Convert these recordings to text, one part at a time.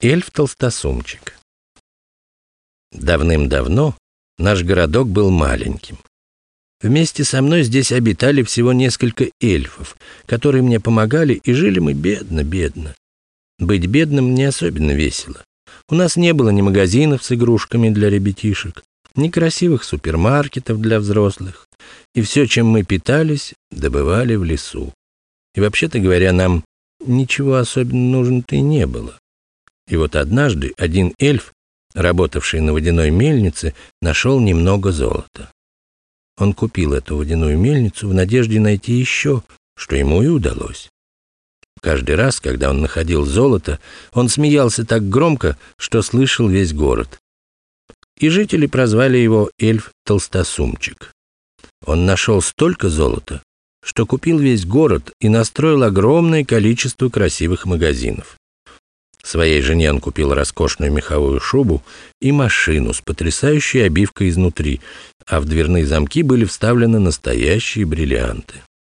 Эльф-толстосумчик. Давным-давно наш городок был маленьким. Вместе со мной здесь обитали всего несколько эльфов, которые мне помогали, и жили мы бедно-бедно. Быть бедным не особенно весело. У нас не было ни магазинов с игрушками для ребятишек, ни красивых супермаркетов для взрослых. И все, чем мы питались, добывали в лесу. И вообще-то говоря, нам ничего особенно нужно-то и не было. И вот однажды один эльф, работавший на водяной мельнице, нашел немного золота. Он купил эту водяную мельницу в надежде найти еще, что ему и удалось. Каждый раз, когда он находил золото, он смеялся так громко, что слышал весь город. И жители прозвали его эльф-толстосумчик. Он нашел столько золота, что купил весь город и настроил огромное количество красивых магазинов. Своей жене он купил роскошную меховую шубу и машину с потрясающей обивкой изнутри, а в дверные замки были вставлены настоящие бриллианты.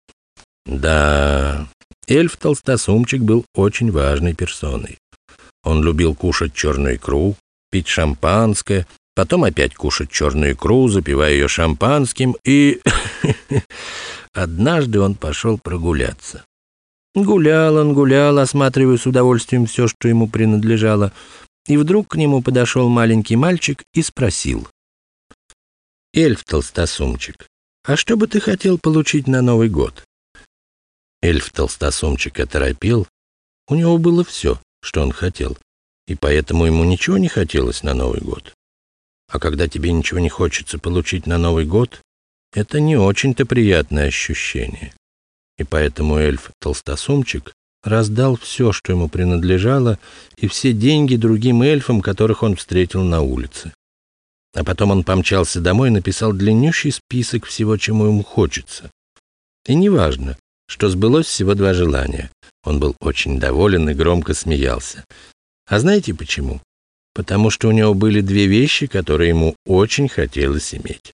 Да, эльф-толстосумчик был очень важной персоной. Он любил кушать черную икру, пить шампанское, потом опять кушать черную икру, запивая ее шампанским, и однажды он пошел прогуляться. Гулял он, осматривая с удовольствием все, что ему принадлежало, и вдруг к нему подошел маленький мальчик и спросил: «Эльф-толстосумчик, а что бы ты хотел получить на Новый год?» Эльф-толстосумчик оторопел. У него было все, что он хотел, и поэтому ему ничего не хотелось на Новый год. А когда тебе ничего не хочется получить на Новый год, это не очень-то приятное ощущение. И поэтому эльф-толстосумчик раздал все, что ему принадлежало, и все деньги другим эльфам, которых он встретил на улице. А потом он помчался домой и написал длиннющий список всего, чему ему хочется. И неважно, что сбылось всего 2 желания. Он был очень доволен и громко смеялся. А знаете почему? Потому что у него были 2 вещи, которые ему очень хотелось иметь.